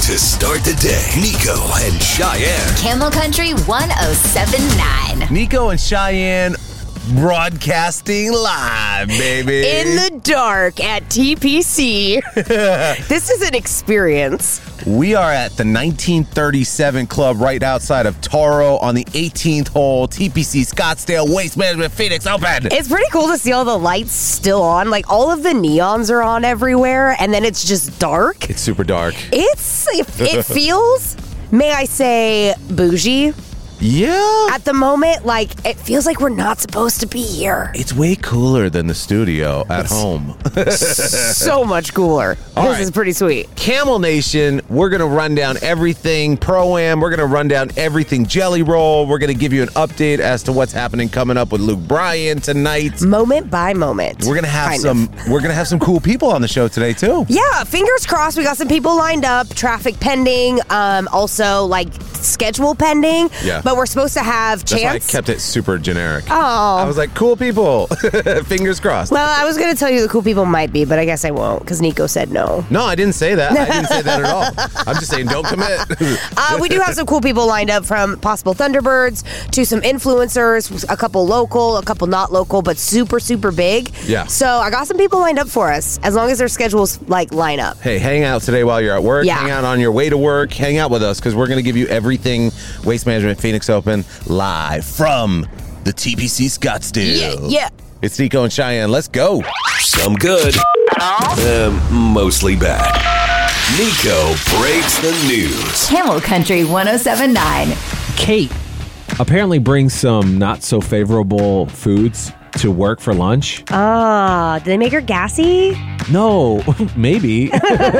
to start the day. Nico and Cheyenne. Camel Country 107.9. Nico and Cheyenne broadcasting live, baby. In the dark at TPC. This is an experience. We are at the 1937 Club right outside of Toro on the 18th hole, TPC Scottsdale Waste Management Phoenix Open. It's pretty cool to see all the lights still on. Like, all of the neons are on everywhere, and then it's just dark. It's super dark. It feels, may I say, bougie. Yeah. At the moment, like, it feels like we're not supposed to be here. It's way cooler than the studio at home. So much cooler. This is pretty sweet. Camel Nation, we're going to run down everything Pro-Am. We're going to run down everything Jelly Roll. We're going to give you an update as to what's happening coming up with Luke Bryan tonight. Moment by moment. We're going to have some cool people on the show today too. Yeah, fingers crossed. We got some people lined up, traffic pending, also like schedule pending. Yeah. But we're supposed to have Chance. That's why I kept it super generic. Oh. I was like, cool people. Fingers crossed. Well, I was going to tell you the cool people might be, but I guess I won't because Nico said no. No, I didn't say that. I didn't say that at all. I'm just saying don't commit. We do have some cool people lined up, from possible Thunderbirds to some influencers, a couple local, a couple not local, but super, super big. Yeah. So I got some people lined up for us, as long as their schedules like line up. Hey, hang out today while you're at work. Yeah. Hang out on your way to work. Hang out with us because we're going to give you everything Waste Management Phoenix Open live from the TPC Scottsdale. Yeah. It's Nico and Cheyenne. Let's go. Some good. Mostly bad. Nico breaks the news. Camel Country 107.9. Kate apparently brings some not so favorable foods to work for lunch. Did they make her gassy? No, maybe.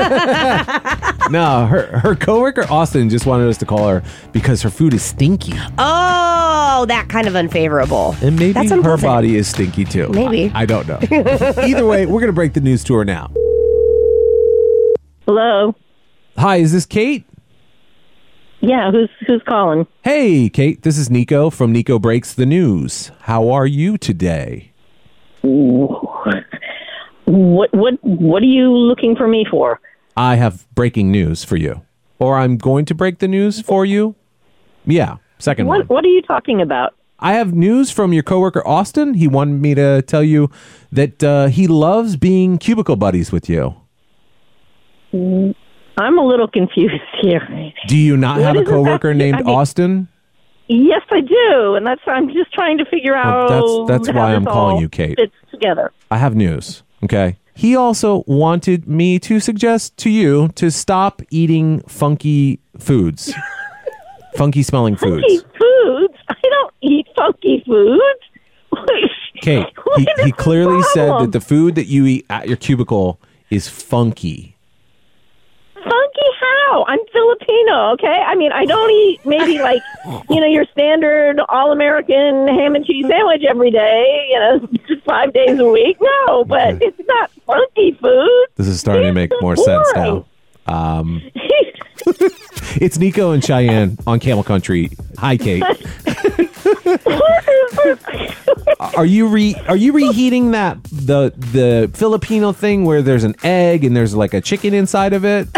No, her coworker Austin just wanted us to call her because her food is stinky. Oh, that kind of unfavorable. And maybe That's her unpleasant. body is stinky too. Maybe. I don't know. Either way, we're going to break the news to her now. Hello. Hi, is this Kate? Yeah, who's calling? Hey, Kate, this is Nico from Nico Breaks the News. How are you today? What are you looking for me for? I have breaking news for you. Or I'm going to break the news for you. Yeah, second one. What are you talking about? I have news from your coworker Austin. He wanted me to tell you that he loves being cubicle buddies with you. I'm a little confused here. Do you not have a coworker named Austin? Yes, I do, and I'm just trying to figure out. That's how why I'm this calling all you, Kate. Fits together. I have news, okay? He also wanted me to suggest to you to stop eating funky foods. Funky smelling foods. Funky foods? I don't eat funky foods. Kate, he clearly said that the food that you eat at your cubicle is funky. Funky how? I'm Filipino, okay? I mean, I don't eat maybe like, your standard all-American ham and cheese sandwich every day, 5 days a week. No, but it's not funky food. This is starting to make more sense now. It's Nico and Cheyenne on Camel Country. Hi, Kate. Are you reheating that the Filipino thing where there's an egg and there's like a chicken inside of it?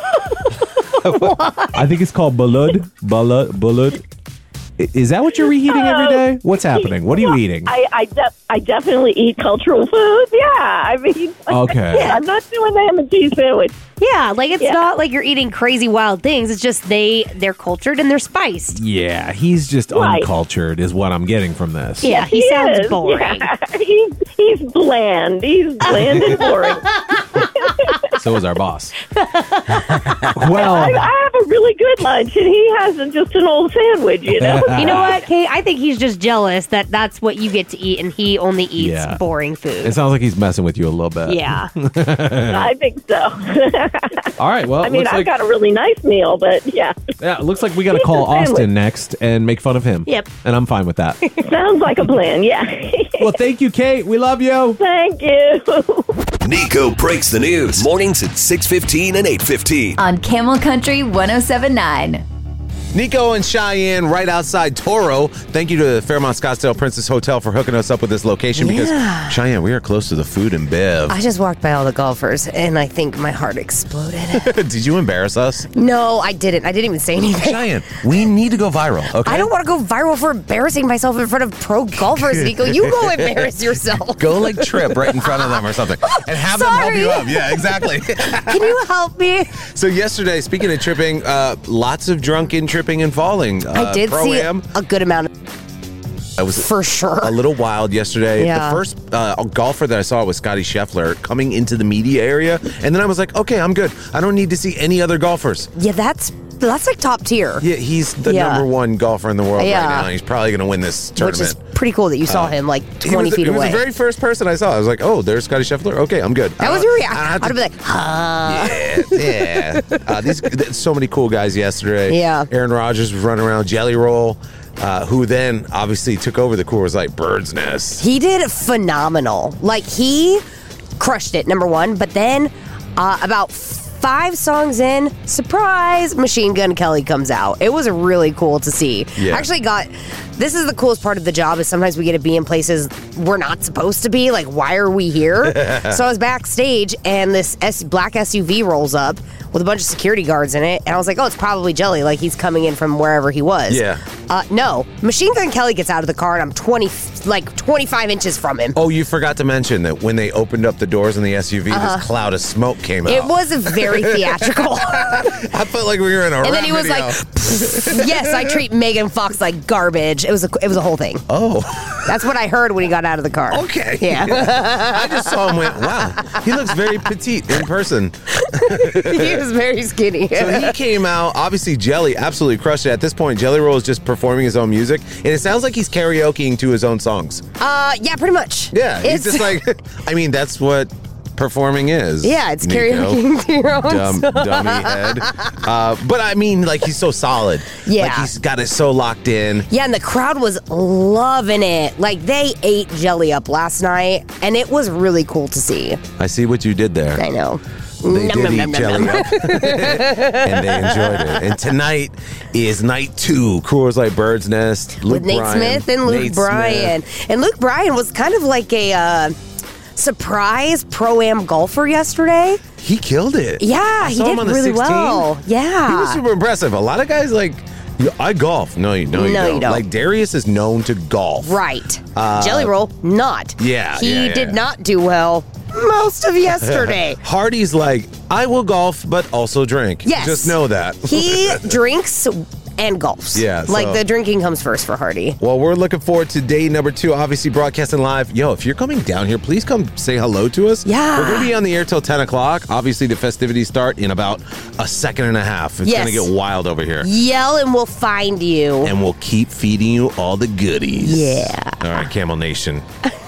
I think it's called balud. Balud. Is that what you're reheating every day? What's happening? What are you eating? I definitely eat cultural foods. Yeah, I mean, okay. Yeah, I'm not doing the ham and cheese sandwich. Yeah, like it's not like you're eating crazy wild things. It's just they're cultured and they're spiced. Yeah, he's just uncultured is what I'm getting from this. Yeah, he sounds boring. Yeah, he's bland. He's bland and boring. So is our boss. Well, I have a really good lunch, and he has just an old sandwich, You know what, Kate? I think he's just jealous that that's what you get to eat, and he only eats boring food. It sounds like he's messing with you a little bit. Yeah. I think so. All right, well, I mean, I've got a really nice meal, but yeah. Yeah, it looks like we got to call Austin next and make fun of him. Yep. And I'm fine with that. Sounds like a plan, yeah. Well, thank you, Kate. We love you. Thank you. Nico Breaks the News. Mornings at 6:15 and 8:15. On Camel Country 107.9. Nico and Cheyenne right outside Toro. Thank you to the Fairmont Scottsdale Princess Hotel for hooking us up with this location because, Cheyenne, we are close to the food and bev. I just walked by all the golfers, and I think my heart exploded. Did you embarrass us? No, I didn't. I didn't even say anything. Cheyenne, we need to go viral, okay? I don't want to go viral for embarrassing myself in front of pro golfers, Nico. You go embarrass yourself. Go like trip right in front of them or something and have them help you up. Yeah, exactly. Can you help me? So yesterday, speaking of tripping, lots of drunken tripping and falling. I did see Pro-Am. a good amount I was for sure. a little wild yesterday. Yeah. The first golfer that I saw was Scotty Scheffler coming into the media area. And then I was like, okay, I'm good. I don't need to see any other golfers. Yeah, that's like top tier. Yeah, he's the number one golfer in the world right now. He's probably going to win this tournament. Which is pretty cool that you saw him like 20 feet He was away. the very first person I saw. I was like, oh, there's Scotty Scheffler. Okay, I'm good. That was your reaction. I'd have been like, Yeah. There's so many cool guys yesterday. Yeah. Aaron Rodgers was running around Jelly Roll, who then obviously took over the Coors Light Bird's Nest. He did phenomenal. Like, he crushed it, number one. But then about 5 songs in, surprise, Machine Gun Kelly comes out. It was really cool to see. Yeah. Actually this is the coolest part of the job is sometimes we get to be in places we're not supposed to be. Like, why are we here? So I was backstage, and this black SUV rolls up with a bunch of security guards in it, and I was like, oh, it's probably Jelly. Like, he's coming in from wherever he was. Yeah. No. Machine Gun Kelly gets out of the car, and I'm 25 inches from him. Oh, you forgot to mention that when they opened up the doors in the SUV, this cloud of smoke came out. It was very theatrical. I felt like we were in a And then rap he was video. like, yes, I treat Megan Fox like garbage. It was a whole thing. oh, That's what I heard when he got out of the car. okay. Yeah. I just saw him and went, wow, he looks very petite in person. He was very skinny. So he came out. Obviously, Jelly absolutely crushed it. At this point, Jelly Roll is just performing his own music, and it sounds like he's karaokeing to his own songs. Yeah, pretty much. Yeah, he's just like, I mean, that's what performing is. Yeah, it's Nico. karaoke to your own song. Dummy head. But I mean, like, he's so solid. Yeah. Like, he's got it so locked in. Yeah, and the crowd was loving it. Like, they ate Jelly up last night, and it was really cool to see. I see what you did there. I know. They Nom, did nom, eat nom, nom, Jelly nom. up. And they enjoyed it. And tonight is night 2. Coors Light Bird's Nest. Luke With Nate Bryan. Smith and Luke Nate Bryan. Smith. And Luke Bryan was kind of like a surprise Pro-Am golfer yesterday. He killed it. Yeah, I he saw him did on the really 16. well. Yeah. He was super impressive. A lot of guys like, I golf. No, you don't. you don't. Like, Darius is known to golf. Right. Jelly Roll, not. Yeah, He yeah. did not do well most of yesterday. Hardy's like, I will golf, but also drink. Yes. Just know that. He drinks and golfs. Yeah, Like, so- the drinking comes first for Hardy. Well, we're looking forward to day number 2, obviously broadcasting live. Yo, if you're coming down here, please come say hello to us. Yeah. We're going to be on the air till 10 o'clock. Obviously, the festivities start in about a second and a half. It's Yes. going to get wild over here. Yell and we'll find you. And we'll keep feeding you all the goodies. Yeah. All right, Camel Nation.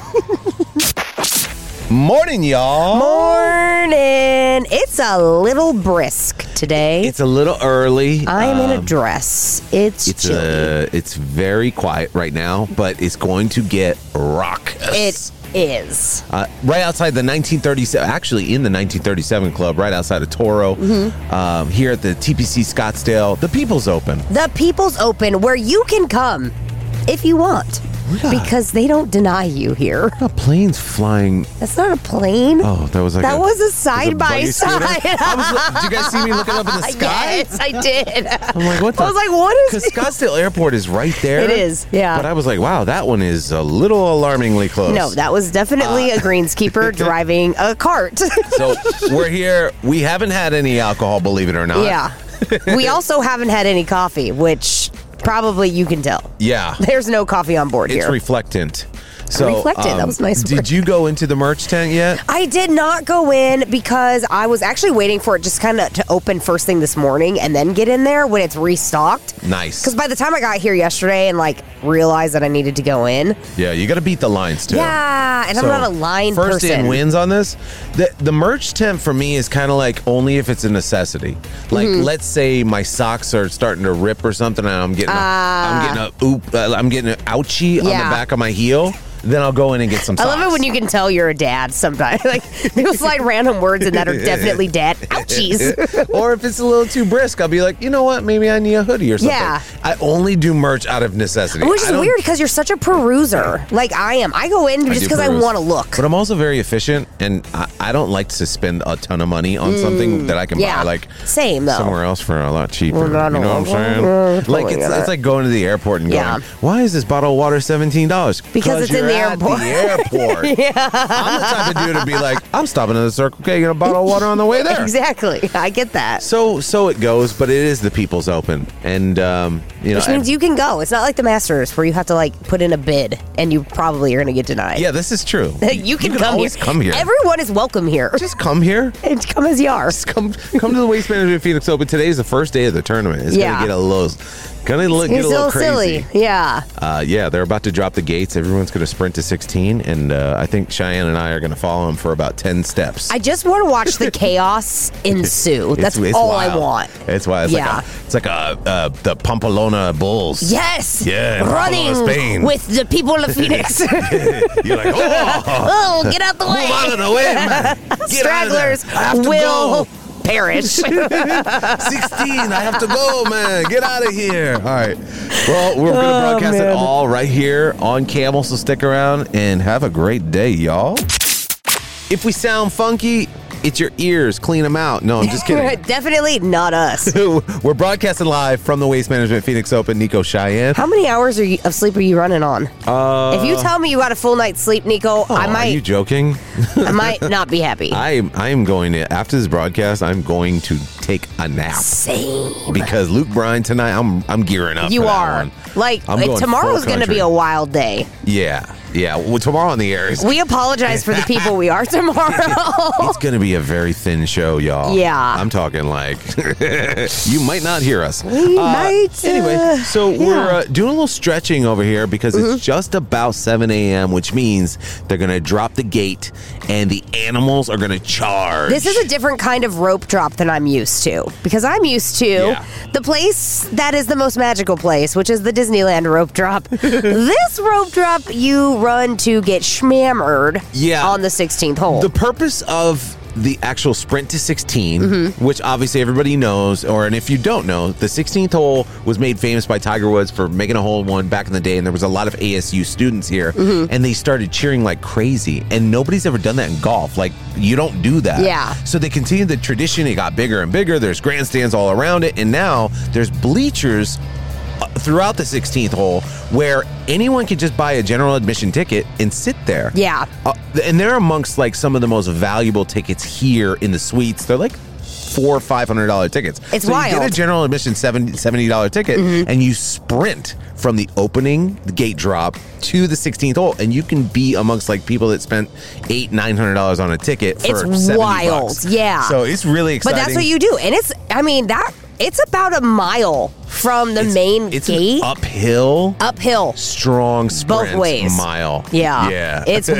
Morning, y'all. Morning. It's a little brisk today. It's a little early. I'm in a dress. It's chilly. It's very quiet right now, but it's going to get raucous. It is. Right outside the 1937, actually in the 1937 Club, right outside of Toro, here at the TPC Scottsdale, the People's Open. The People's Open, where you can come if you want. Yeah. Because they don't deny you here. A plane's flying. That's not a plane. Oh, that was like That was a buggy side-by-side. scooter? Did you guys see me looking up in the sky? Yes, I did. I'm like, what the? I was like, what is Because Scottsdale Airport is right there. It is, yeah. But I was like, wow, that one is a little alarmingly close. No, that was definitely a greenskeeper driving a cart. So we're here. We haven't had any alcohol, believe it or not. Yeah. We also haven't had any coffee, which probably you can tell. Yeah. There's no coffee on board It's here. reflectant. So, Reflectant, that was a nice Did word. you go into the merch tent yet? I did not go in because I was actually waiting for it just kind of to open first thing this morning and then get in there when it's restocked. Nice. Because by the time I got here yesterday and like realized that I needed to go in, Yeah, you got to beat the lines too. yeah, and I'm So, not a line first person. in wins on this. The merch tent for me is kind of like only if it's a necessity. Like let's say my socks are starting to rip or something, and I'm getting an ouchie on the Yeah. back of my heel. then I'll go in and get some I socks. love it when you can tell you're a dad sometimes. Like, you'll slide random words in that are definitely dad. Ouchies. Or if it's a little too brisk, I'll be like, you know what? Maybe I need a hoodie or something. Yeah. I only do merch out of necessity. Which is I don't- weird because you're such a peruser. Like I am. I go in just do because I peruse. want to look. But I'm also very efficient, and I don't like to spend a ton of money on something that I can yeah. buy like Same, though. somewhere else for a lot cheaper. Well, I you know don't what I'm know. saying? Like it's like going to the airport and going, Yeah. why is this bottle of water $17? Because it's in you're the at airport. The airport. Yeah. I'm the type of dude to be like, I'm stopping at the Circle K, get a bottle of water on the way there. Exactly. I get that. So it goes, but it is the People's Open, and you know, Which means you can go. It's not like the Masters where you have to like put in a bid and you probably are going to get denied. yeah, this is true. You can come always here. come here. Everyone is welcome here. Just come here. And come as you are. Just come to the Waste Management Phoenix Open. Today's the first day of the tournament. It's Yeah. gonna get a little, get a little crazy. Silly. Yeah. Yeah, they're about to drop the gates. Everyone's gonna sprint to 16, and I think Cheyenne and I are gonna follow them for about 10 steps. I just want to watch the chaos ensue. That's It's all wild. I want. It's why it's Yeah. like the Pamplona Bulls. Yes. Yeah, Running Pamplona, Spain. with the people of Phoenix. You're like, oh, Oh, get out the way. move out of the way, man. Get out of there. Stragglers I have to will go. perish. 16, I have to go, man. Get out of here. All right. Well, we're going to broadcast it all right here on Camel, so stick around and have a great day, y'all. If we sound funky, it's your ears. Clean them out. No, I'm just kidding. Definitely not us. We're broadcasting live from the Waste Management Phoenix Open. Nico, Cheyenne. How many hours of sleep are you running on? If you tell me you got a full night's sleep, Nico, Oh, are you joking? I might not be happy. I am going to, after this broadcast, I'm going to take a nap. Same. Because Luke Bryan tonight, I'm gearing up You for that are. one. Like, I'm going tomorrow's full going to be country. a wild day. Yeah. Well, tomorrow on the air is We apologize for the people we are tomorrow. it's going to be a very thin show, y'all. Yeah. I'm talking like you might not hear us. We might, Anyway, so yeah. we're doing a little stretching over here because it's just about 7 a.m., which means they're going to drop the gate and the animals are going to charge. This is a different kind of rope drop than I'm used to. Because I'm used to the place that is the most magical place, which is the Disneyland rope drop. This rope drop you run to get schmammered on the 16th hole. The purpose of the actual sprint to 16, Mm-hmm. which obviously everybody knows, and if you don't know, the 16th hole was made famous by Tiger Woods for making a hole-in-one back in the day, and there was a lot of ASU students here, Mm-hmm. and they started cheering like crazy, and nobody's ever done that in golf. Like, you don't do that. Yeah. So they continued the tradition. It got bigger and bigger. There's grandstands all around it, and now there's bleachers throughout the 16th hole where anyone can just buy a general admission ticket and sit there. Yeah. And they're amongst like some of the most valuable tickets here in the suites. They're like $400 or $500 tickets. It's so wild. You get a general admission $70 ticket and you sprint from the opening, the gate drop to the 16th hole, and you can be amongst like people that spent $800-900 on a ticket for It's $70. wild. Yeah. So it's really but exciting. that's what you do. And it's about a mile from the main it's gate. an uphill strong sprint Both ways. mile. Yeah. It's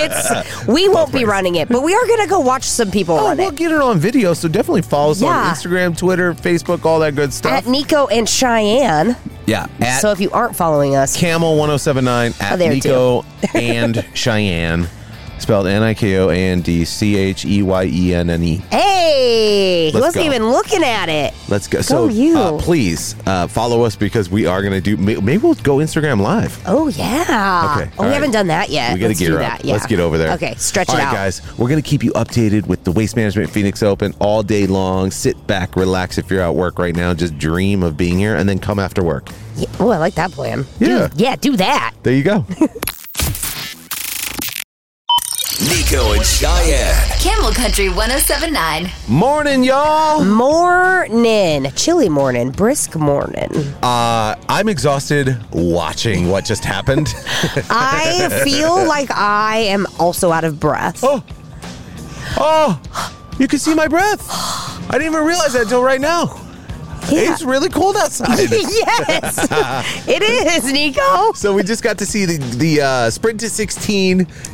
we won't be running it, but we are gonna go watch some people run We'll it. get it on video, so definitely follow us on Yeah. Instagram, Twitter, Facebook, all that good stuff. At Nico and Cheyenne. Yeah, at So if you aren't following us, Camel1079 at there Nico and Cheyenne, spelled NIKOANDCHEYENNE. hey, he Let's wasn't go. even looking at it. Let's go. Go So you. please follow us because we are going to do. Maybe we'll go Instagram live. Oh yeah. Okay, Oh, all we right. haven't done that yet. We got to Let's gear do up. that. Yeah. Let's get over there. Okay, stretch all it right, out. guys. We're going to keep you updated with the Waste Management Phoenix Open all day long. Sit back, relax. If you're at work right now, just dream of being here, and then come after work. Yeah. Oh, I like that plan. Yeah. Do that. There you go. Nico and Cheyenne. Camel Country 1079. Morning, y'all. Morning. Chilly morning. Brisk morning. I'm exhausted watching what just happened. I feel like I am also out of breath. Oh, you can see my breath. I didn't even realize that until right now. Yeah. It's really cold outside. Yes, it is, Nico. So we just got to see the sprint to 16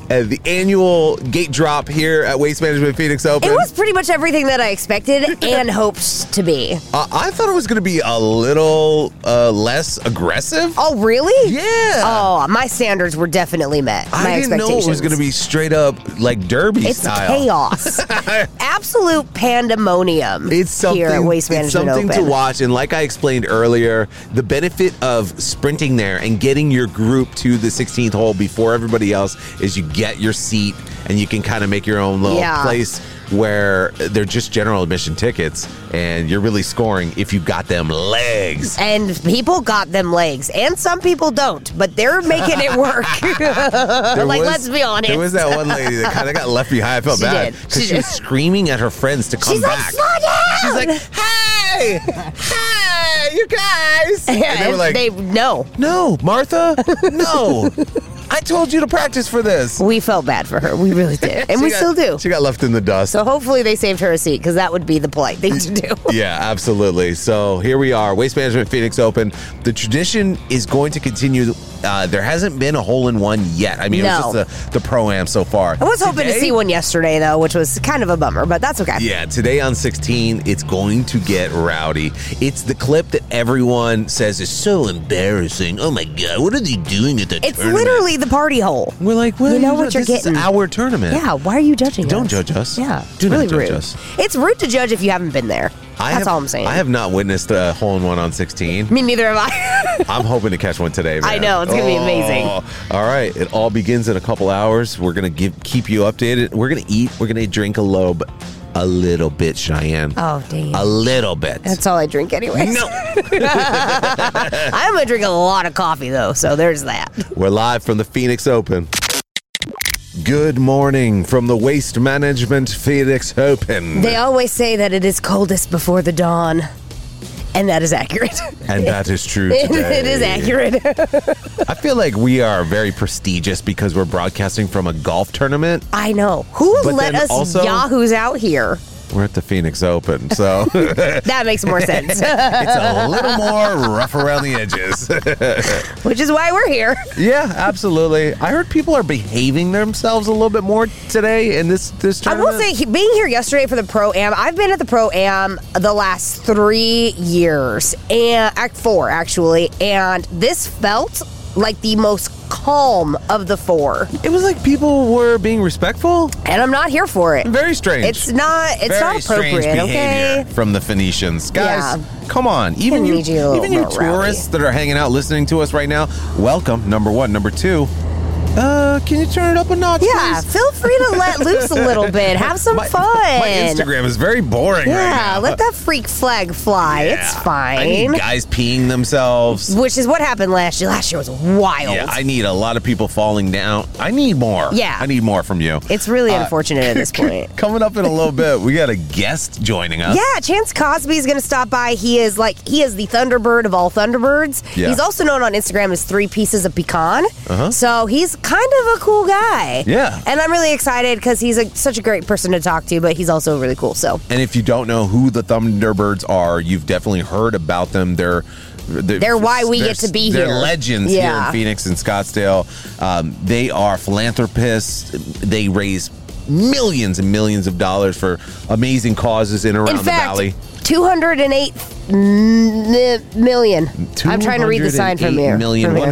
the annual gate drop here at Waste Management Phoenix Open. It was pretty much everything that I expected and hoped to be. I thought it was going to be a little less aggressive. Oh, really? Yeah. Oh, my standards were definitely met. I my didn't know it was going to be straight up like Derby It's style. chaos. Absolute pandemonium It's something, here at Waste Management it's something Open. to watch. And like I explained earlier, the benefit of sprinting there and getting your group to the 16th hole before everybody else is you get your seat and you can kind of make your own little place where they're just general admission tickets and you're really scoring if you got them legs. And people got them legs. And some people don't, but they're making it work. Let's be honest. There was that one lady that kind of got left behind. I felt She bad did. because she was screaming at her friends to come She's back. like, slow down! She's like, hey, you guys. And they were like, no, Martha, no. I told you to practice for this. We felt bad for her. We really did. And we still do. She got left in the dust. So hopefully they saved her a seat because that would be the polite thing to do. Yeah, absolutely. So here we are, Waste Management Phoenix Open. The tradition is going to continue. There hasn't been a hole-in-one yet. I mean, it was just the Pro-Am so far. I was hoping to see one yesterday, though, which was kind of a bummer, but that's okay. Yeah, today on 16, it's going to get rowdy. It's the clip that everyone says is so embarrassing. Oh, my God, what are they doing at the It's tournament? literally the party hole. We're like, well, you know what you're this getting. is our tournament. Yeah, why are you judging us? Don't judge us. Yeah, it's Do not really judge rude. us. It's rude to judge if you haven't been there. That's all I'm saying. I have not witnessed a hole-in-one on 16. Me neither have I. I'm hoping to catch one today, man. I know, it's going to be amazing. All right, it all begins in a couple hours. We're going to keep you updated. We're going to eat. We're going to drink a little bit, Cheyenne. Oh, damn. A little bit. That's all I drink anyway. No. I'm going to drink a lot of coffee, though, so there's that. We're live from the Phoenix Open. Good morning from the Waste Management Phoenix Open. They always say that it is coldest before the dawn, and that is accurate. And that is true today. It is accurate. I feel like we are very prestigious because we're broadcasting from a golf tournament. I know. Who But let then us also- yahoos out here? We're at the Phoenix Open, so That makes more sense. it's a little more rough around the edges. Which is why we're here. Yeah, absolutely. I heard people are behaving themselves a little bit more today in this I tournament. will say, being here yesterday for the Pro-Am, I've been at the Pro-Am the last 3 years, and 4 actually, and this felt like the most calm of the 4. It was like people were being respectful. And I'm not here for it. Very strange. It's not Very appropriate, strange behavior okay? from the Phoenicians. Guys, Yeah. come on. Even need you a little even you more tourists rowdy. that are hanging out listening to us right now, welcome, number one. Number two, can you turn it up a notch, Yeah, please? feel free to let loose a little bit. Have some fun. My Instagram is very boring right Yeah, now. let that freak flag fly. It's Yeah. fine. I need guys peeing themselves. Which is what happened last year. Last year was wild. Yeah, I need a lot of people falling down. I need more. Yeah. I need more from you. It's really unfortunate at this point. Coming up in a little bit, we got a guest joining us. Yeah, Chance Cosby is going to stop by. He is the Thunderbird of all Thunderbirds. Yeah. He's also known on Instagram as 3 Pieces of Pecan. So he's kind of a cool guy. Yeah. And I'm really excited because he's such a great person to talk to, but he's also really cool. So And if you don't know who the Thunderbirds are, you've definitely heard about them. They're why we get to be they're here. legends here Yeah. in Phoenix and Scottsdale. They are philanthropists. They raise millions and millions of dollars for amazing causes in and around in the fact, valley. 208 million. I'm trying to read the sign from here.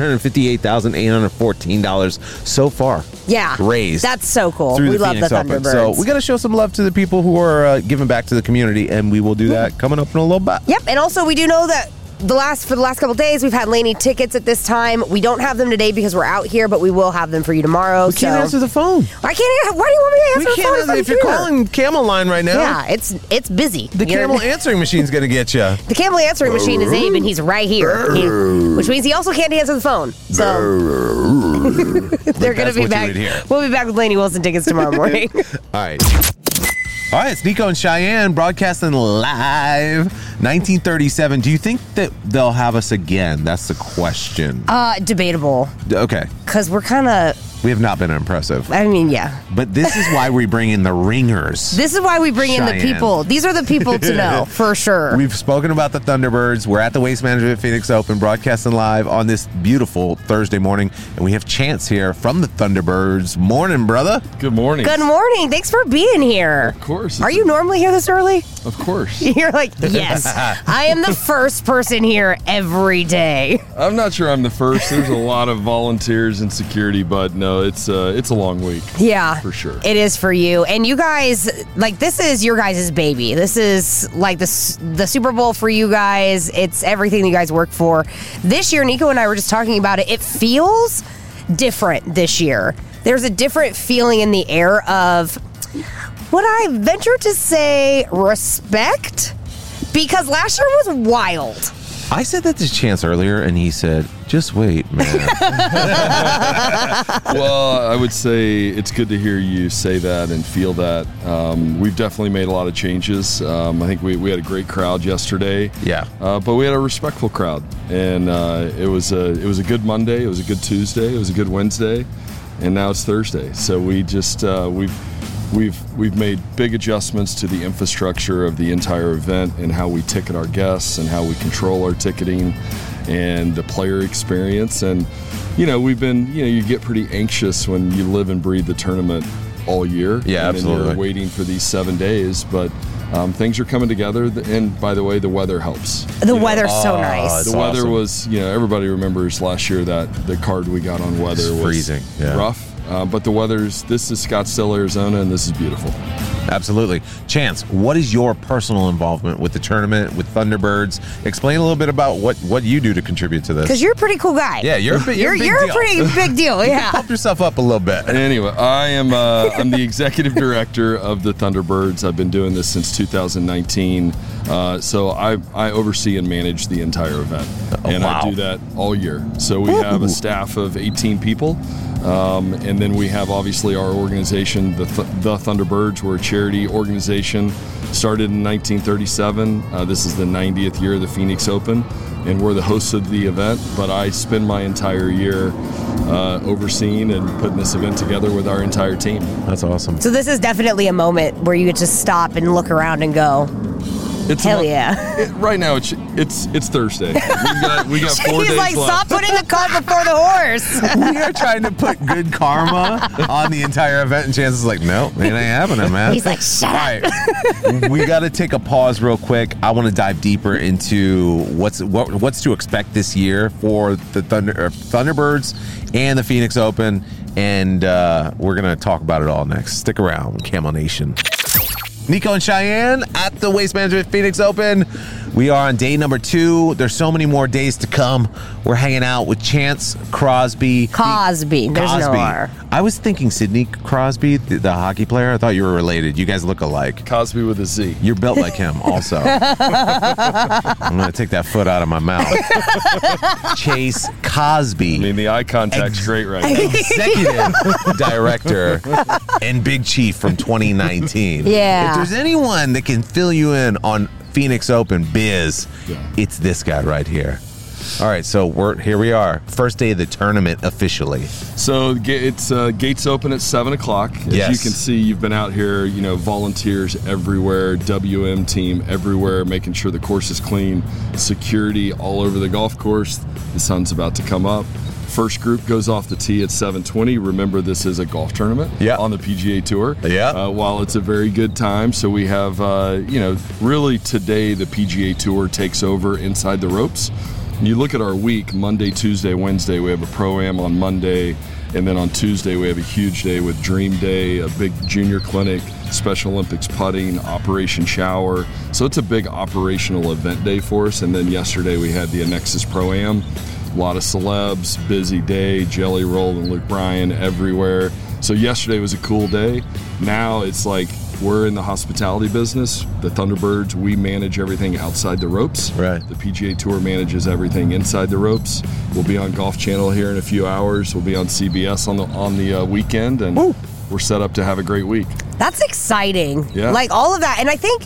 $258,814 so far. Yeah. Raised. That's so cool. Through We the love Phoenix the Open. Thunderbirds. So we got to show some love to the people who are giving back to the community, and we will do that coming up in a little bit. Yep, and also we do know that for the last couple days we've had Laney tickets at this time. We don't have them today because we're out here, but we will have them for you tomorrow. We can't answer the phone. Why do you want me to answer the phone If you're calling Camel Line right now, Yeah, it's busy. the You know Camel what I mean? answering machine's going to get you. The Camel answering machine is Abe, and he's right here. Which means he also can't answer the phone. So they're going That's to be what you back. would hear. We'll be back with Laney Wilson tickets tomorrow morning. All right. All right, it's Nico and Cheyenne broadcasting live. 1937. Do you think that they'll have us again? That's the question. Debatable. Okay. Because we're kind of We have not been impressive. I mean, yeah. But this is why we bring in the ringers. This is why we bring in the Cheyenne. people. These are the people to know, for sure. We've spoken about the Thunderbirds. We're at the Waste Management Phoenix Open, broadcasting live on this beautiful Thursday morning. And we have Chance here from the Thunderbirds. Morning, brother. Good morning. Good morning. Thanks for being here. Of course. Are you normally here this early? Of course. You're like, yes. I am the first person here every day. I'm not sure I'm the first. There's a lot of volunteers and security, but no, it's a long week. Yeah. For sure. It is for you. And you guys, like, this is your guys' baby. This is like the Super Bowl for you guys. It's everything you guys work for. This year, Nico and I were just talking about it. It feels different this year. There's a different feeling in the air of, what I venture to say, respect? Because last year was wild. I said that to Chance earlier, and he said, just wait, man. Well, I would say it's good to hear you say that and feel that. We've definitely made a lot of changes. I think we had a great crowd yesterday. Yeah. But we had a respectful crowd, and it was a good Monday. It was a good Tuesday. It was a good Wednesday, and now it's Thursday. So we just We've made big adjustments to the infrastructure of the entire event and how we ticket our guests and how we control our ticketing and the player experience. And, we've been, you get pretty anxious when you live and breathe the tournament all year. Yeah, and absolutely. you're waiting for these 7 days, but things are coming together. And by the way, the weather helps. The weather's so nice. it's The weather awesome. was, everybody remembers last year that the card we got on weather was freezing, yeah. rough. But this is Scottsdale, Arizona, and this is beautiful. Absolutely. Chance, what is your personal involvement with the tournament, with Thunderbirds? Explain a little bit about what you do to contribute to this. Because you're a pretty cool guy. Yeah, you're a big You're deal. a pretty big deal, yeah. Pump yourself up a little bit. Anyway, I'm the executive director of the Thunderbirds. I've been doing this since 2019. So I oversee and manage the entire event. And wow. I do that all year. So we have a staff of 18 people. And then we have obviously our organization, the Thunderbirds. We're a charity organization, started in 1937. This is the 90th year of the Phoenix Open, and we're the hosts of the event. But I spend my entire year overseeing and putting this event together with our entire team. That's awesome. So this is definitely a moment where you get to stop and look around and go, hell yeah. Right now, it's Thursday. We got 4 He's days like, left. stop putting the cart before the horse. We are trying to put good karma on the entire event, and Chance is like, no, it ain't happening, man. He's like, shut up. All right. We got to take a pause real quick. I want to dive deeper into what's to expect this year for the Thunderbirds and the Phoenix Open, and we're going to talk about it all next. Stick around, Camel Nation. Nico and Cheyenne at the Waste Management Phoenix Open. We are on day number 2. There's so many more days to come. We're hanging out with Chance Crosby. Cosby. There's no R. I was thinking Sidney Crosby, the hockey player. I thought you were related. You guys look alike. Cosby with a Z. You're built like him also. I'm going to take that foot out of my mouth. Chase Cosby. I mean, the eye contact's great right now. Executive director and big chief from 2019. Yeah. If there's anyone that can fill you in on Phoenix Open biz, it's this guy right here. All right, so here we are. First day of the tournament officially. So it's gates open at 7 o'clock. As Yes. you can see, you've been out here, volunteers everywhere, WM team everywhere, making sure the course is clean, security all over the golf course. The sun's about to come up. First group goes off the tee at 7:20. Remember, this is a golf tournament on the PGA Tour. Yeah. While it's a very good time, so we have, really today the PGA Tour takes over inside the ropes. You look at our week, Monday, Tuesday, Wednesday, we have a Pro-Am on Monday, and then on Tuesday we have a huge day with Dream Day, a big junior clinic, Special Olympics putting, Operation Shower. So it's a big operational event day for us. And then yesterday we had the Annexus Pro-Am. A lot of celebs, busy day, Jelly Roll and Luke Bryan everywhere. So yesterday was a cool day. Now it's like we're in the hospitality business. The Thunderbirds, we manage everything outside the ropes. Right. The PGA Tour manages everything inside the ropes. We'll be on Golf Channel here in a few hours. We'll be on CBS on the weekend, and we're set up to have a great week. That's exciting. Yeah. Like all of that. And I think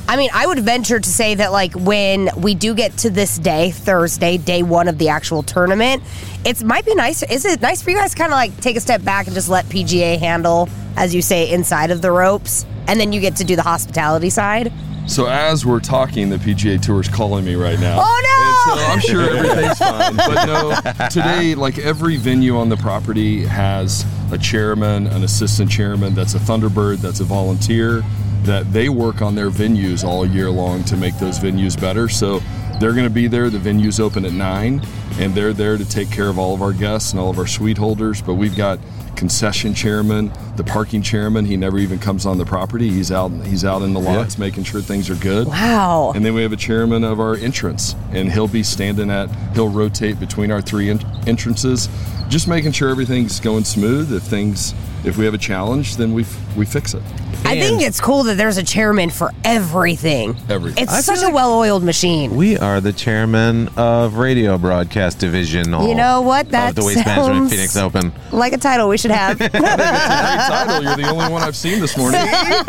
I mean, I would venture to say that, like, when we do get to this day, Thursday, day one of the actual tournament, it might be nice. Is it nice for you guys to kind of, like, take a step back and just let PGA handle, as you say, inside of the ropes, and then you get to do the hospitality side? So as we're talking, the PGA Tour's calling me right now. Oh, no! And so I'm sure everything's fine. But no, today, like every venue on the property has a chairman, an assistant chairman that's a Thunderbird, that's a volunteer, that they work on their venues all year long to make those venues better. So they're going to be there. The venue's open at 9, and they're there to take care of all of our guests and all of our suite holders. But we've got concession chairman, the parking chairman. He never even comes on the property. He's out in the lots making sure things are good. Wow. And then we have a chairman of our entrance, and he'll rotate between our 3 entrances, just making sure everything's going smooth. If we have a challenge, then we fix it. I think it's cool that there's a chairman for everything. Everything. It's such a well-oiled machine. We are the chairman of radio broadcast division. You know what? That of the Waste Management sounds Phoenix Open. like a title we should have. Great title. You're the only one I've seen this morning.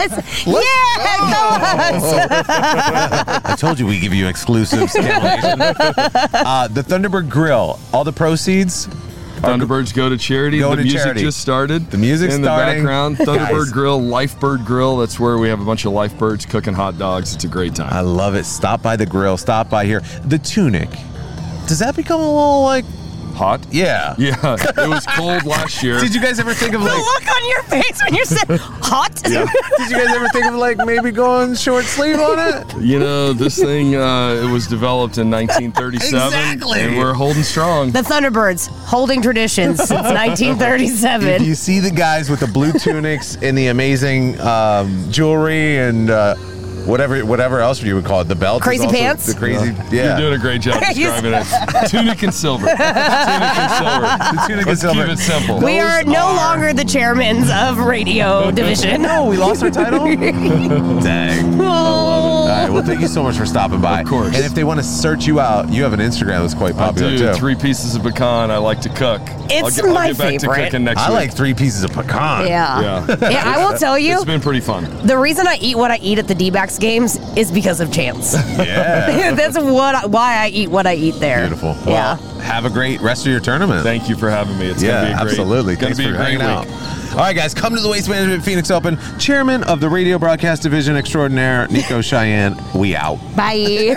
I told you we give you exclusives. The Thunderbird Grill. All the proceeds. Thunderbirds go to charity. Go the to music charity. just started. The music's in the starting. background. Thunderbird Guys. Grill, Lifebird Grill. That's where we have a bunch of lifebirds cooking hot dogs. It's a great time. I love it. Stop by the grill. Stop by here. The Tunic. Does that become a little like Hot? Yeah. Yeah. It was cold last year. Did you guys ever think of The like? look on your face when you said hot. Did you guys ever think of like maybe going short sleeve on it? You know, this thing, it was developed in 1937. Exactly. And we're holding strong. The Thunderbirds holding traditions since 1937. If you see the guys with the blue tunics and the amazing jewelry and whatever else you would call it, the belt, is Crazy also pants? the crazy, You're doing a great job describing it. Tunic and silver. Tunic and silver. The tunic and Let's silver. keep it simple. We are no longer the chairmans of radio division. No, we lost our title. Dang. All right. Well, thank you so much for stopping by. Of course. And if they want to search you out, you have an Instagram that's quite popular I do. too. 3 pieces of pecan. I like to cook. It's I'll my get back favorite. to cooking next I week. like 3 pieces of pecan. Yeah. Yeah. Yeah, I will tell you, It's been pretty fun. the reason I eat what I eat at the D-backs games is because of Chance. Yeah. That's why I eat what I eat there. Beautiful. Yeah. Well, have a great rest of your tournament. Thank you for having me. It's going to be a great, absolutely. It's going Thanks to be for a great hanging week. out. All right, guys, come to the Waste Management Phoenix Open. Chairman of the Radio Broadcast Division Extraordinaire, Nico Cheyenne. We out. Bye.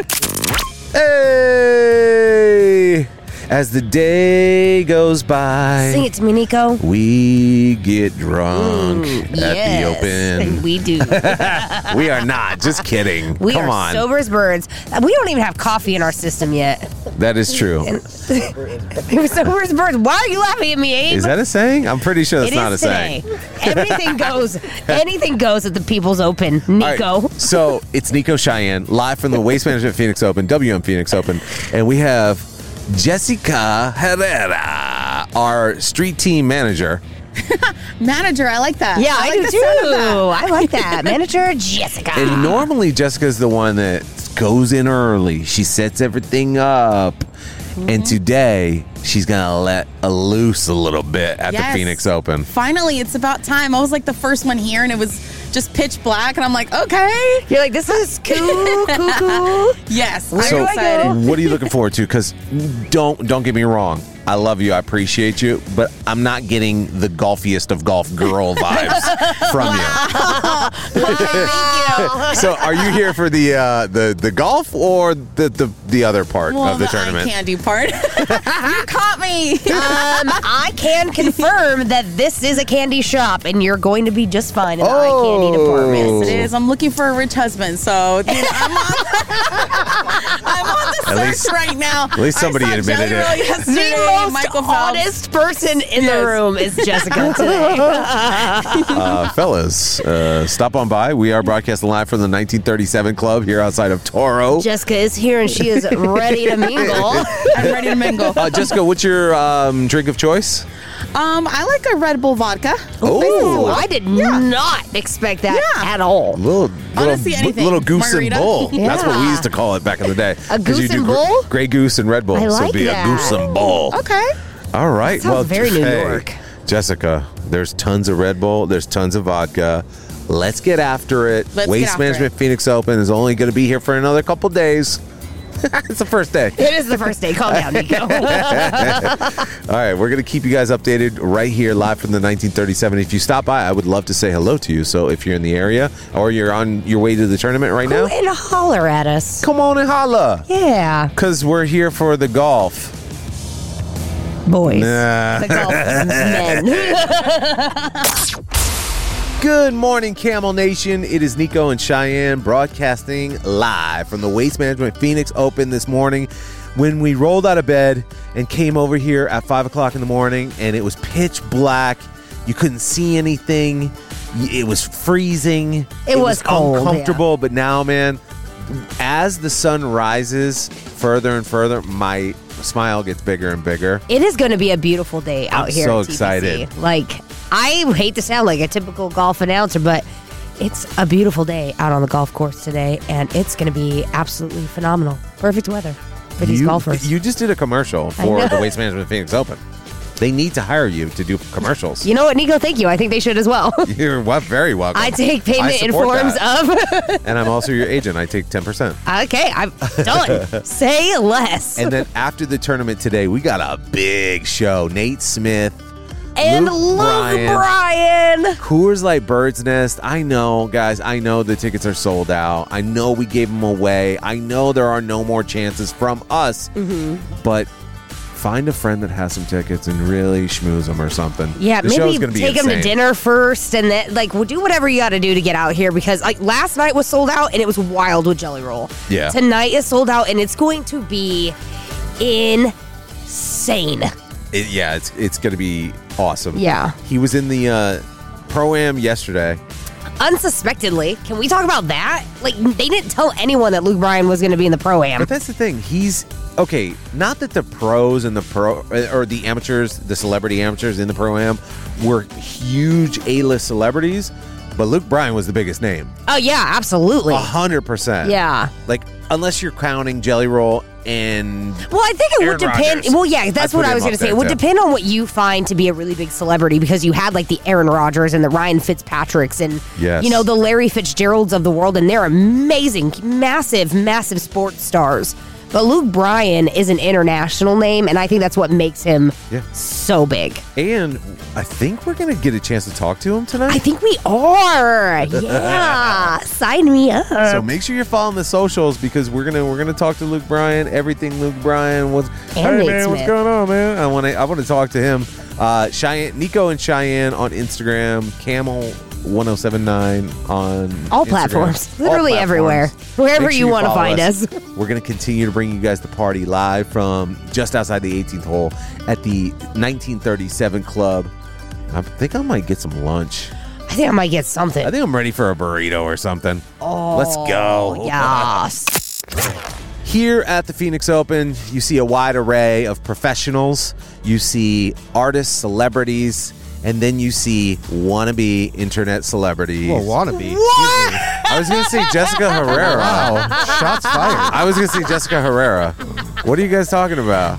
Hey! As the day goes by, Sing it to me, Nico. we get drunk at the Open. We do. We are not. Just kidding. We Come are on. sober as birds. We don't even have coffee in our system yet. That is true. We're sober as birds. Why are you laughing at me, Abe? Is that a saying? I'm pretty sure that's It not a is today. saying. Anything goes. Anything goes at the People's Open. All right, Nico. so it's Nico Cheyenne, live from the Waste Management Phoenix Open, WM Phoenix Open, and we have Jessica Herrera, our street team manager. Manager, I like that. Yeah, I like do the too. sound of that. I like that. Manager Jessica. And normally Jessica's the one that goes in early. She sets everything up. And today she's gonna let loose a little bit at the Yes. Phoenix Open. Finally, it's about time. I was like the first one here, and it was just pitch black, and I'm like, okay. You're like, this is cool. Yes, So I'm excited. what are you looking forward to? Because don't get me wrong. I love you. I appreciate you. But I'm not getting the golfiest of golf girl vibes from you. So are you here for the golf or the other part Well, of the eye tournament? candy part. You caught me. I can confirm that this is a candy shop, and you're going to be just fine in the eye candy department. It is. I'm looking for a rich husband, so you know, I'm on the At search least- right now. at least somebody I saw admitted Jelly it. Roll The yesterday, most Michael Phelps. honest person in the Yes. room is Jessica today. Fellas, stop on by. We are broadcasting live from the 1937 Club here outside of Toro. Jessica is here, and she is ready to mingle. I'm ready to mingle. Jessica, what's your drink of choice? I like a Red Bull vodka. Ooh, I did not expect that Yeah. at all. Honestly, anything. Little goose Margarita. and bull. That's what we Yeah. used to call it back in the day. A 'Cause you goose do and bull? Grey Goose and Red Bull. I so like it'd be that. a goose and bull. Okay. All right. That sounds very New hey, York. Jessica, there's tons of Red Bull. There's tons of vodka. Let's get after it. Let's Waste get after Management Phoenix Open is only going to be here for another couple days. It's the first day. It is the first day. Calm down, Nico. All right, we're going to keep you guys updated right here live from the 1937. If you stop by, I would love to say hello to you. So if you're in the area or you're on your way to the tournament right now, Come and holler at us. come on and holla. Yeah. Because we're here for the golf. Boys. Nah. The golf men. Good morning, Camel Nation. It is Nico and Cheyenne broadcasting live from the Waste Management Phoenix Open this morning. When we rolled out of bed and came over here at 5 o'clock in the morning, and it was pitch black. You couldn't see anything. It was freezing. It was cold, uncomfortable. But now, man, as the sun rises further and further, my smile gets bigger and bigger. It is going to be a beautiful day out I'm here. so at TPC. excited. Like, I hate to sound like a typical golf announcer, but it's a beautiful day out on the golf course today, and it's going to be absolutely phenomenal. Perfect weather for these golfers. You just did a commercial for the Waste Management Phoenix Open. They need to hire you to do commercials. You know what, Nico? Thank you. I think they should as well. You're very welcome. I take payment in support forms that. of. And I'm also your agent. I take 10%. Okay, I'm done. Say less. And then after the tournament today, we got a big show. Nate Smith. And Luke Bryan. Coors Light Bird's Nest. I know, guys. I know the tickets are sold out. I know we gave them away. I know there are no more chances from us. Mm-hmm. But find a friend that has some tickets and really schmooze them or something. Yeah, the show's maybe gonna be take them to insane. dinner first, and then we'll do whatever you got to do to get out here, because last night was sold out and it was wild with Jelly Roll. Yeah. Tonight is sold out and it's going to be insane. It's going to be awesome. Yeah. He was in the Pro-Am yesterday. Unsuspectedly, can we talk about that? Like, they didn't tell anyone that Luke Bryan was going to be in the Pro-Am. But that's the thing. He's okay. Not that the pros and the amateurs, the celebrity amateurs in the Pro-Am were huge A-list celebrities, but Luke Bryan was the biggest name. Oh, yeah, absolutely. 100%. Yeah. Like, unless you're counting Jelly Roll and Well, I think it Aaron would depend. Rodgers. Well, yeah, that's I'd what put I was him going to up say. there, It would too. depend on what you find to be a really big celebrity, because you had the Aaron Rodgers and the Ryan Fitzpatricks and Yes. the Larry Fitzgeralds of the world, and they're amazing, massive, massive sports stars. But Luke Bryan is an international name, and I think that's what makes him so big. And I think we're going to get a chance to talk to him tonight. I think we are. Yeah. Sign me up. So make sure you're following the socials, because we're gonna talk to Luke Bryan. Everything Luke Bryan. Hey Nate man, what's Smith. going on, man? I want to talk to him. Cheyenne, Nico and Cheyenne on Instagram. Camel 1079 on All Instagram. platforms. All Literally platforms. everywhere. Wherever Make sure you want to follow find us. We're gonna continue to bring you guys the party live from just outside the 18th hole at the 1937 Club. I think I might get some lunch. I think I might get something. I think I'm ready for a burrito or something. Oh, let's go. Yes. Here at the Phoenix Open, you see a wide array of professionals. You see artists, celebrities, and then you see wannabe internet celebrities. Well, wannabe. What? I was going to say Jessica Herrera. Wow. Shots fired. I was going to say Jessica Herrera. What are you guys talking about?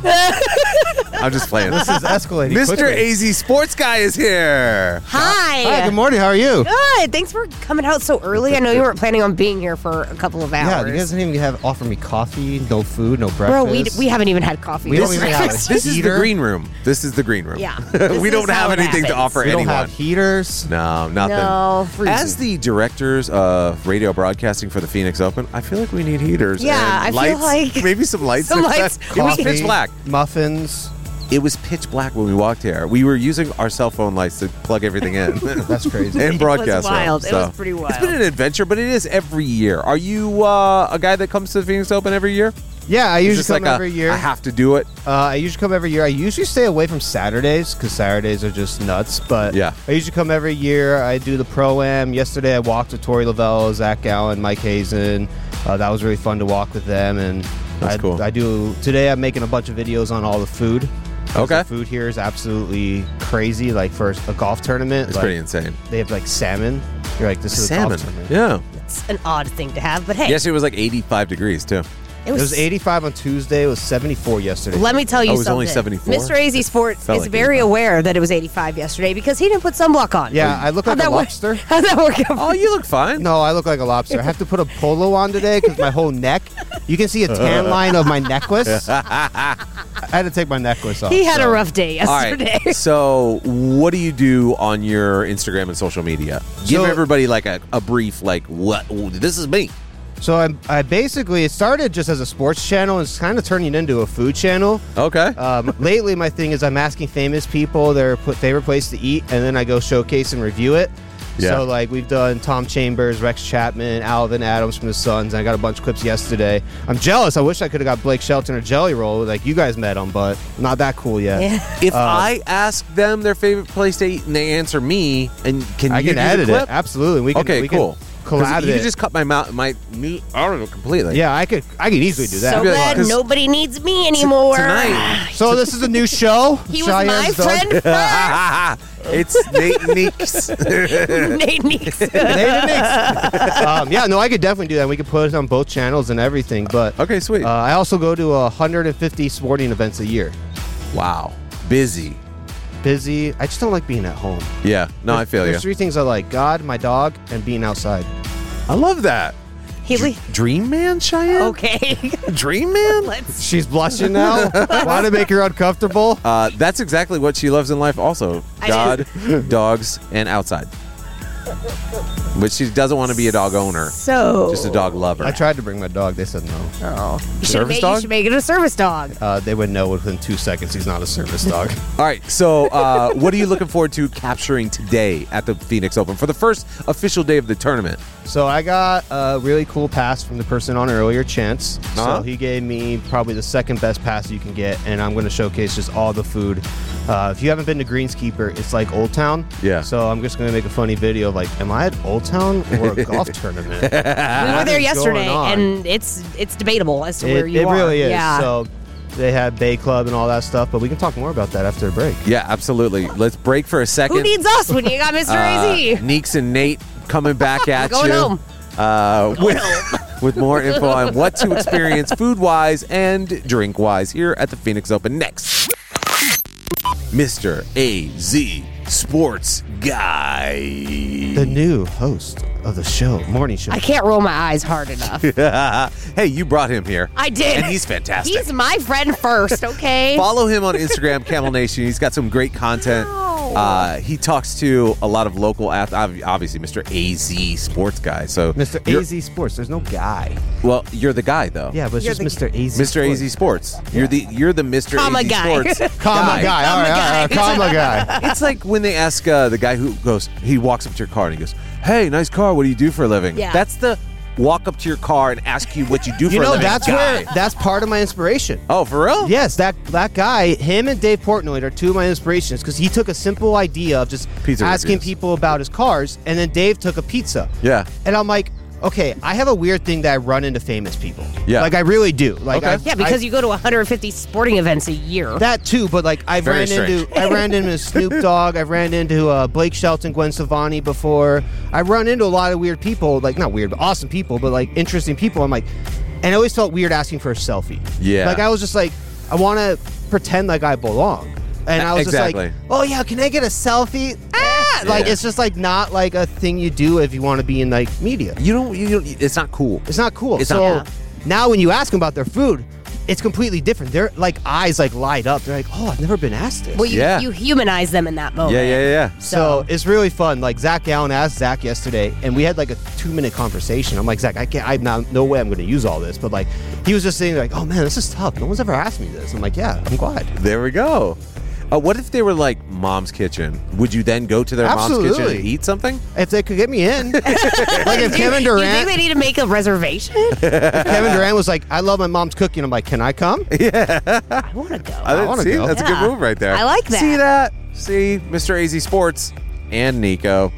I'm just playing. This is escalating. Mr. quickly. AZ Sports Guy is here. Hi. Hi, good morning. How are you? Good. Thanks for coming out so early. I know you weren't planning on being here for a couple of hours. Yeah, you guys didn't even offer me coffee, no food, no Bro, breakfast. we haven't even had coffee. We this don't even have breakfast. This is the Heater? green room. This is the green room. Yeah. We This don't is have how it anything to happens. offer We don't anyone. have heaters. No, nothing. No. As the directors of radio broadcasting for the Phoenix Open, I feel like we need heaters. Yeah, and I feel lights, like maybe some lights. some next lights. time. It was Coffee, pitch black. Muffins. It was pitch black when we walked here. We were using our cell phone lights to plug everything in. That's crazy. And broadcast. It was wild. them, It was so. pretty wild. It's been an adventure, but it is every year. Are you a guy that comes to the Phoenix Open every year? Yeah, I Is usually this come like every year. I have to do it. I usually come every year. I usually stay away from Saturdays because Saturdays are just nuts. But Yeah. I usually come every year. I do the Pro-Am. Yesterday I walked with Tori Lavelle, Zach Gallen, Mike Hazen. That was really fun to walk with them. And That's cool. I do today. I'm making a bunch of videos on all the food. Okay. The food here is absolutely crazy. Like for a golf tournament, It's like, pretty insane. They have like salmon. You're like, this is a Salmon. golf tournament. Yeah. It's an odd thing to have, but hey. Yesterday was like 85 degrees, too. It was 85 on Tuesday. It was 74 yesterday. Let me tell you Oh, it was something. only 74? Mr. AZ Sports Felt is like very 85. aware that it was 85 yesterday because he didn't put sunblock on. Yeah, I look like a lobster. How'd that work out? Oh, you look fine. No, I look like a lobster. I have to put a polo on today because my whole neck. You can see a tan line of my necklace. I had to take my necklace off. He had a so. rough day All yesterday. right. So, what do you do on your Instagram and social media? Give So- everybody like a brief, like, what? This is me. So I basically, it started just as a sports channel. And it's kind of turning into a food channel. Okay. Lately, my thing is I'm asking famous people their favorite place to eat, and then I go showcase and review it. Yeah. So, like, we've done Tom Chambers, Rex Chapman, Alvin Adams from the Suns, and I got a bunch of clips yesterday. I'm jealous. I wish I could have got Blake Shelton or Jelly Roll. Like, you guys met him, but not that cool yet. Yeah. If I ask them their favorite place to eat and they answer me, and I you can do edit the it. clip? Absolutely. We can, Okay, we cool. Can collab You it. can just cut my mouth, I don't know, completely. Yeah, I could easily do that. So I'd be like, glad 'cause nobody needs me anymore. Tonight. So this is a new show. He was my Cheyenne's done. friend first. It's Nate Neeks. Nate Neeks. Yeah, no, I could definitely do that. We could put it on both channels and everything. But Okay, sweet. I also go to 150 sporting events a year. Wow. Busy. Busy. I just don't like being at home. Yeah. No, I feel you. There's three things I like: God, my dog, and being outside. I love that. Haley. Dream Man, Cheyenne? Okay. Dream Man? Let's. She's blushing now. Want to make her uncomfortable? That's exactly what she loves in life also. I God, dogs, and outside. But she doesn't want to be a dog owner. So. Just a dog lover. I tried to bring my dog. They said no. Oh. You Service dog? You should make it a service dog. They would know within 2 seconds he's not a service dog. All right, so what are you looking forward to capturing today at the Phoenix Open for the first official day of the tournament? So I got a really cool pass from the person on earlier, Chance. Uh-huh. So he gave me probably the second best pass you can get, and I'm going to showcase just all the food. If you haven't been to Greenskeeper, it's like Old Town. Yeah. So I'm just going to make a funny video of like, am I at Old Town or a golf tournament? We were there yesterday, going on? and it's debatable as to where you It are. really is. Yeah. So they have Bay Club and all that stuff, but we can talk more about that after a break. Yeah, absolutely. Let's break for a second. Who needs us when you got Mr. AZ? Neeks and Nate coming back at Going you. home. With more info on what to experience food-wise and drink-wise here at the Phoenix Open next. Mr. AZ Sports Guy. The new host of the show, morning show. I can't roll my eyes hard enough. Hey, you brought him here. I did. And he's fantastic. He's my friend first, okay? Follow him on Instagram, Camel Nation. He's got some great content. He talks to a lot of local athletes. Obviously, Mr. AZ Sports Guy. So Mr. you're- AZ Sports. There's no guy. Well, you're the guy though. Yeah, but it's You're just the- Mr. AZ. Mr. AZ Sports. You're the Mr. Comma AZ guy. Sports Comma guy. All right, comma guy. It's like when they ask the guy who goes, he walks up to your car and he goes, "Hey, nice car. What do you do for a living?" Yeah. That's the walk up to your car and ask you what you do for You a know, living. that's guy. that's part of my inspiration. Oh, for real? Yes, that guy, him and Dave Portnoy are two of my inspirations because he took a simple idea of just Pizza asking reviews. people about his cars, and then Dave took a pizza. Yeah. And I'm like, okay, I have a weird thing that I run into famous people. Yeah. Like I really do. Like Okay. Yeah, because you go to 150 sporting events a year. that too, but like I Very ran into Snoop Dogg. I've ran into Blake Shelton, Gwen Stefani before. I've run into a lot of weird people, like not weird, but awesome people, but like interesting people. I'm like, and I always felt weird asking for a selfie. Yeah. Like I was just like, I want to pretend like I belong. And I was Exactly. just like, oh yeah, can I get a selfie? Like Yeah. it's just like not like a thing you do if you want to be in like media. You don't. It's not cool. It's not cool. It's so not cool. now when you ask them about their food, it's completely different. Their like eyes like light up. They're like, oh, I've never been asked this. Well, you, Yeah. you humanize them in that moment. Yeah. So it's really fun. Like Zach Allen asked Zach yesterday, and we had like a 2-minute conversation. I'm like, Zach, I'm not, no way I'm going to use all this, but like he was just saying like, oh man, this is tough. No one's ever asked me this. I'm like, yeah, I'm glad. There we go. What if they were like Mom's Kitchen? Would you then go to their Mom's Kitchen Absolutely. and eat something? If they could get me in, like if Kevin You think Durant, they need to make a reservation? Kevin Durant was like, I love my mom's cooking. I'm like, can I come? I want to go. I wanna see. go. That's a Yeah. good move right there. I like that. See that? See, Mr. AZ Sports and Nico.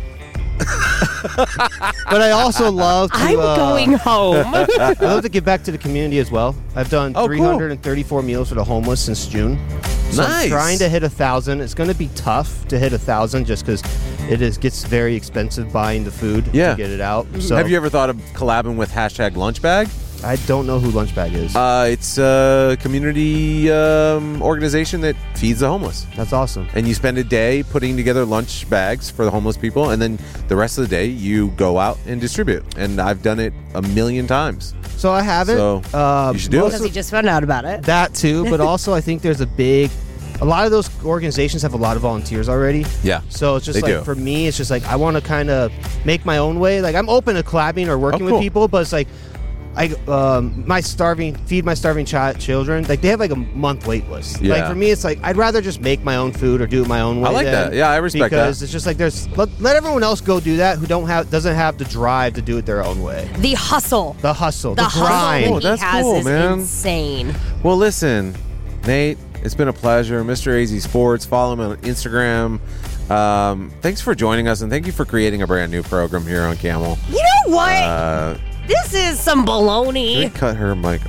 But I also love to. I'm going home. I love to give back to the community as well. I've done Oh, cool. 334 meals for the homeless since June. So Nice. I'm trying to hit 1,000. It's going to be tough to hit 1,000 just because gets very expensive buying the food Yeah. to get it out. So Have you ever thought of collabing with #LunchBag? I don't know who Lunchbag is. It's a community organization that feeds the homeless. That's awesome. And you spend a day putting together lunch bags for the homeless people, and then the rest of the day you go out and distribute. And I've done it a million times. So I haven't. So you should do it. Because he just found out about it. That too, but also I think there's a lot of those organizations have a lot of volunteers already. Yeah. So it's just They like, do. for me, it's just like, I want to kind of make my own way. Like, I'm open to collabing or working cool. with people, but it's like, feed my starving children. Like, they have like a month wait list. Yeah. Like, for me, it's like, I'd rather just make my own food or do it my own way. I like that. Yeah, I respect that. Because it's just like, let everyone else go do that who doesn't have the drive to do it their own way. The hustle. The hustle, The the hustle grind. Oh, that he that's has cool, is man. insane. Well, listen, Nate, it's been a pleasure. Mr. AZ Sports, follow him on Instagram. Thanks for joining us, and thank you for creating a brand new program here on Camel. You know what? This is some Can we baloney. cut her mic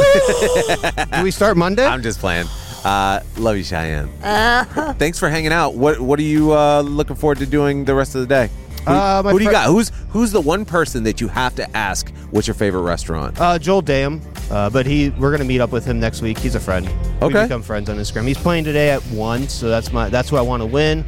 off? Do we start Monday? I'm just playing. Love you, Cheyenne. Thanks for hanging out. What are you looking forward to doing the rest of the day? Who do you got? Who's the one person that you have to ask what's your favorite restaurant? Joel Dam, but we're gonna meet up with him next week. He's a friend. Okay. We become friends on Instagram. He's playing today at 1, so that's who I want to win.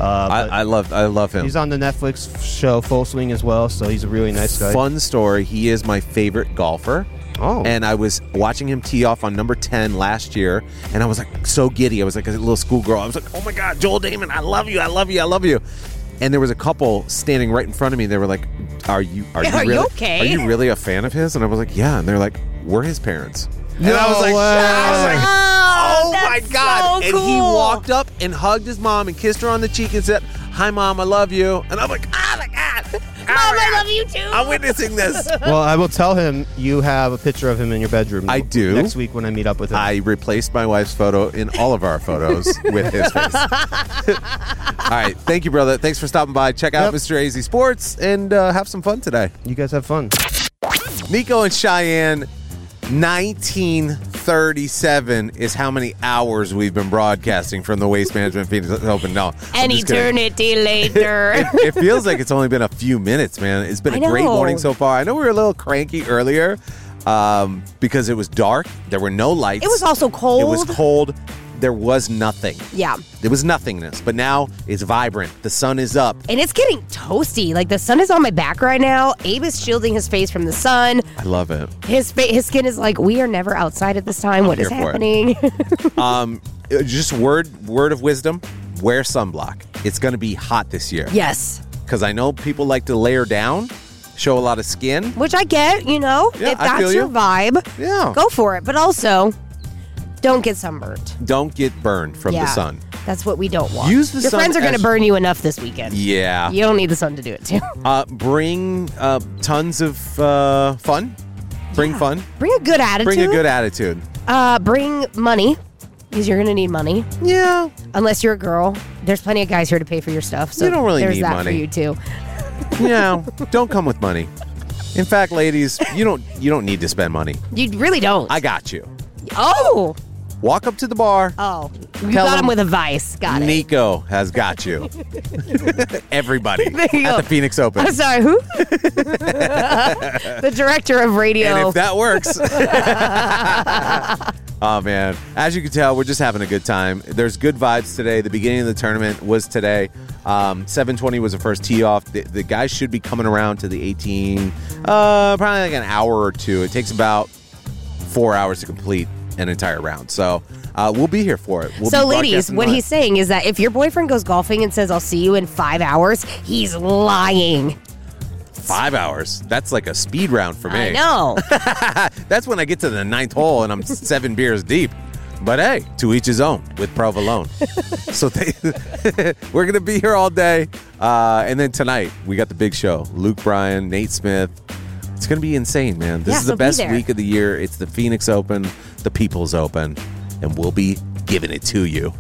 I love him. He's on the Netflix show Full Swing as well, so he's a really nice guy. Fun story. He is my favorite golfer. Oh. And I was watching him tee off on number 10 last year, and I was like so giddy. I was like a little schoolgirl. I was like, oh my God, Joel Damon, I love you, I love you, I love you. And there was a couple standing right in front of me. They were like, Are you really okay? Are you really a fan of his? And I was like, yeah. And they're like, we're his parents. No and I was like, way. oh my that's God. so And he cool. walked up and hugged his mom and kissed her on the cheek and said, hi, Mom, I love you. And I'm like, oh my God. Mom, I love you too. I'm witnessing this. Well, I will tell him you have a picture of him in your bedroom. I do. Next week when I meet up with him. I replaced my wife's photo in all of our photos with his face. All right. Thank you, brother. Thanks for stopping by. Check out Yep. Mr. AZ Sports and have some fun today. You guys have fun. Nico and Cheyenne, 1937 is how many hours we've been broadcasting from the Waste Management Phoenix Open. No, I'm An just kidding. eternity later. It feels like it's only been a few minutes, man. It's been I a great know. morning so far. I know we were a little cranky earlier because it was dark. There were no lights. It was also cold. It was cold. There was nothing. Yeah. There was nothingness. But now it's vibrant. The sun is up. And it's getting toasty. Like, the sun is on my back right now. Abe is shielding his face from the sun. I love it. His skin is like, we are never outside at this time. What is here for it. happening? Just word of wisdom, wear sunblock. It's going to be hot this year. Yes. Because I know people like to layer down, show a lot of skin. Which I get, Yeah, if I that's feel your you. vibe, Yeah. go for it. But also, don't get sunburned. Don't get burned from the sun. That's what we don't want. Use the Your sun friends are going as- to burn you enough this weekend. Yeah. You don't need the sun to do it, too. Bring tons of fun. Bring fun. Bring a good attitude. Bring a good attitude. Bring money, because you're going to need money. Yeah. Unless you're a girl. There's plenty of guys here to pay for your stuff. So You don't really there's need that money. for you, too. Yeah. Don't come with money. In fact, ladies, you don't need to spend money. You really don't. I got you. Oh. Walk up to the bar. Oh. You Tell got them him with a vice. Got it. Nico has got you. Everybody There you at go. the Phoenix Open. I'm sorry, who? The director of radio. And if that works. Oh, man. As you can tell, we're just having a good time. There's good vibes today. The beginning of the tournament was today. 7:20 was the first tee off. The guys should be coming around to the 18, probably like an hour or two. It takes about 4 hours to complete an entire round. So we'll be here for it. We'll So, be ladies, broadcasting what live. he's saying is that if your boyfriend goes golfing and says, I'll see you in 5 hours, he's lying. 5 hours. That's like a speed round for me. I know. That's when I get to the 9th hole and I'm 7 beers deep. But hey, to each his own with Provolone. So we're going to be here all day. And then tonight, we got the big show. Luke Bryan, Nate Smith. It's going to be insane, man. This Yeah, is so the be best there. week of the year. It's the Phoenix Open, the People's Open, and we'll be giving it to you.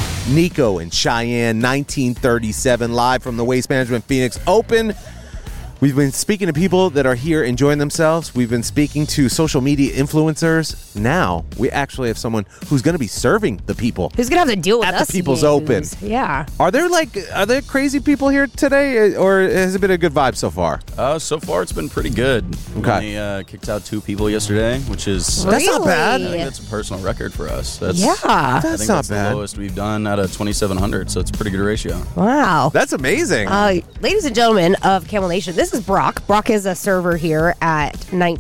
Nico and Cheyenne, 1937, live from the Waste Management Phoenix Open. We've been speaking to people that are here enjoying themselves. We've been speaking to social media influencers. Now we actually have someone who's going to be serving the people. Who's going to have to deal with at us the People's games. Open. Yeah. Are there crazy people here today, or has it been a good vibe so far? So far, it's been pretty good. Okay. We only kicked out 2 people yesterday, which is That's not bad. I think that's a personal record for us. That's, Yeah. I That's think not that's bad. the lowest we've done out of 2,700, so it's a pretty good ratio. Wow. That's amazing. Ladies and gentlemen of Camel Nation, this is Brock. Brock is a server here at